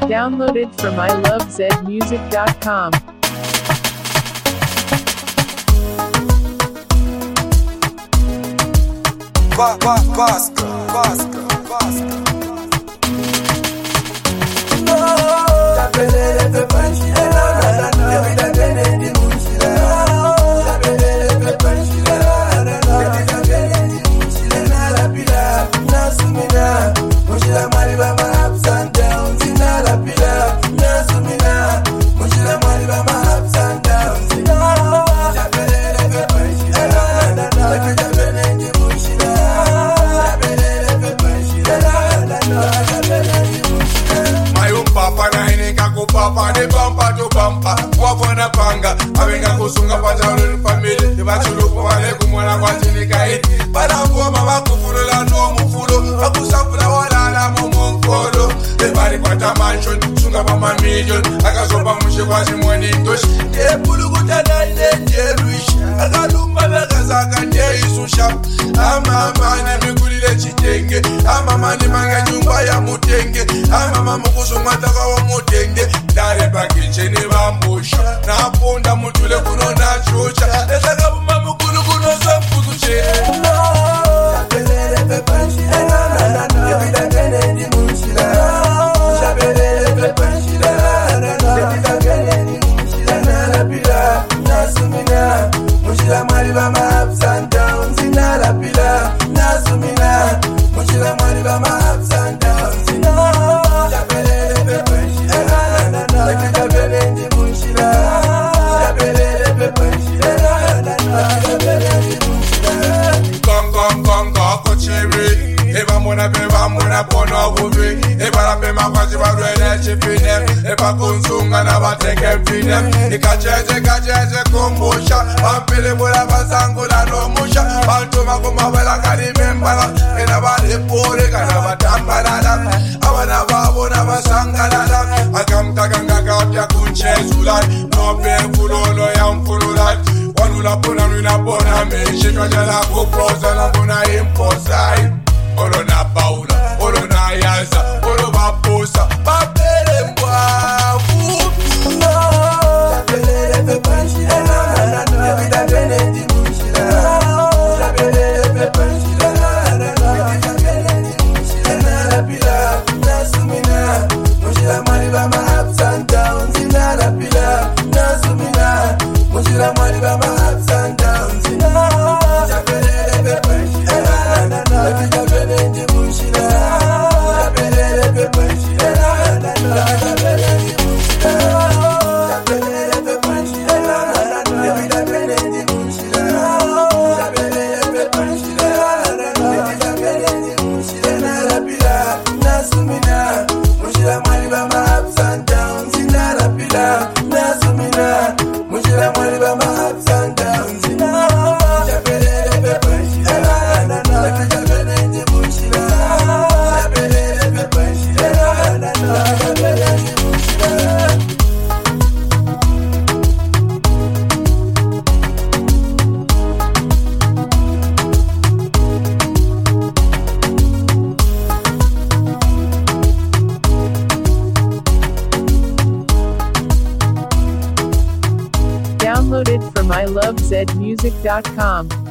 Downloaded from ilovezmusic.com. Papa de bumper to bumper, wafona panga, avenga kusunga pachalo family, ibachulupo wale kumwana kwa chini kaiti, barangoma bakufulula no mufulo, bakusafula wala na mumukolo, ebari kwata mansion, sunga mama million, akasopa mushe kwa simoni ntoshi, ebulukuta na ine ruisha, akalumba bekazaka nje isusha, amamani mikulile chitenge, amamani manga nyumba ya mutenge, amama mukusunga taka wa mutenge, dare pakicheni bambusha, naponda mutule kuno na chucha, esaka buma mukulu kuno samfuzu che. Shabelele pepanshi, ebida kene ni munshila, shabelele pepanshi, ebida kene ni munshila, nalapila, nasumina, munshila mariba ma ups and downs, nalapila, nasumina, munshila mariba ma ups and downs, shabelele pepanshi, Vamona pono buvi, eba pe makwazi barwele chipine, eba kunsunga na bateke fine, ikacheche kumbusha, ampele mula basangula no musha, bantuma kumawela karimembala, ena bali pore kana batambalala, abana babona basangalala, akamtakanga kapya kunchezula, no pe kulolo ya mfulula, wanula pona nuna pona me, shitwajala kupoza na pona imposai. Oro na paula, oro na yaza, oro baposa, babele mwa futu. Shabelele pepanshi, ebida kene di munshila, shabelele pepanshi, ebida kene di munshila, nalapila, nasumina, munshila mariba ma ups and downs, nalapila, nasumina, munshila mariba ma ups and downs, shabelele pepanshi, ebida kene di munshila, shabelele pepanshi, ebida kene di munshila, shabelele pepanshi, ebida kene di munshila, shabelele pepanshi, ebida kene di munshila, nalapila, nasumina, munshila mariba ma ups and downs, nalapila, nasumina, munshila mariba ma ups and downs, shabelele pepanshi, ebida kene di munshila, shabelele pepanshi, ebida kene di munshila. Downloaded from ilovezmusic.com.